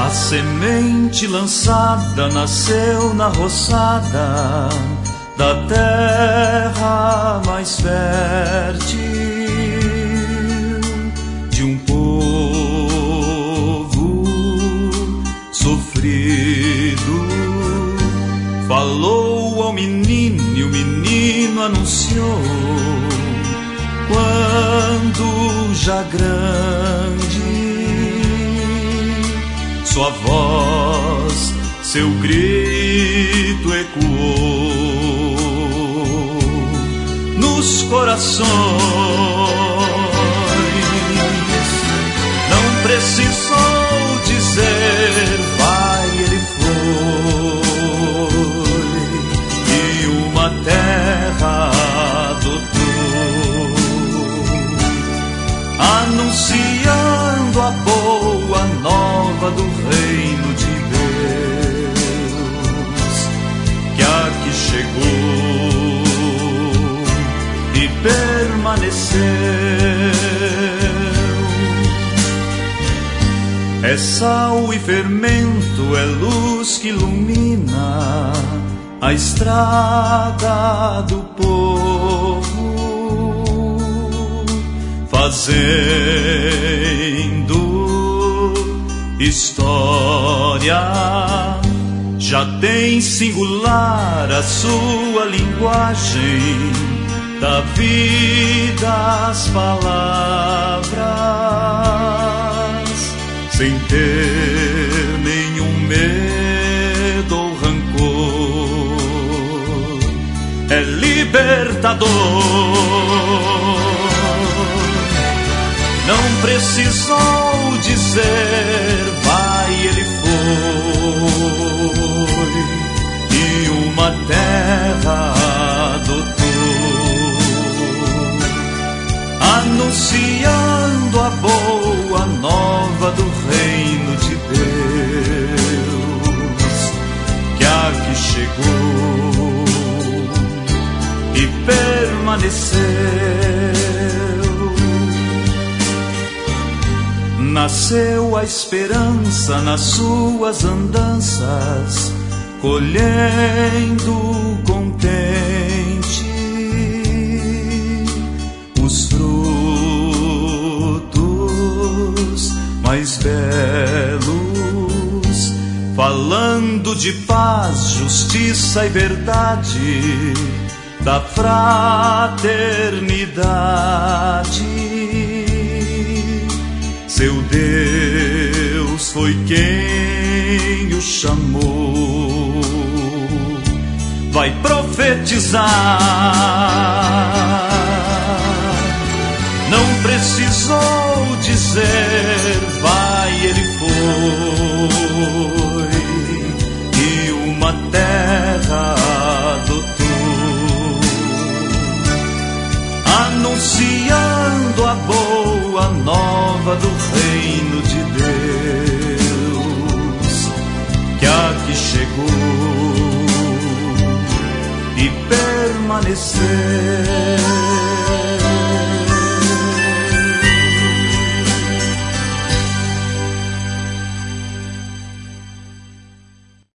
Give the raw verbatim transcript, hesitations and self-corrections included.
A semente lançada nasceu na roçada da terra mais fértil de um povo sofrido. Falou ao menino e o menino anunciou, quando já grande, sua voz, seu grito ecoou nos corações. Não precisou dizer vai, ele foi, e uma terra adotou, anunciando a boa nova do reino de Deus, que aqui chegou e permaneceu. É sal e fermento, é luz que ilumina a estrada do povo, fazendo história. Já tem singular a sua linguagem, da vida as palavras, sem ter nenhum medo ou rancor. É libertador. Não precisou dizer vai, ele foi, e uma terra adotou, anunciando a boa nova do reino de Deus, que aqui chegou e permaneceu. Nasceu a esperança nas suas andanças, colhendo contente os frutos mais belos, falando de paz, justiça e verdade, da fraternidade. Seu Deus foi quem o chamou, vai profetizar. Não precisou dizer vai, ele foi, e uma terra adotou, anunciando a boa nova do reino de Deus, que aqui chegou e permaneceu.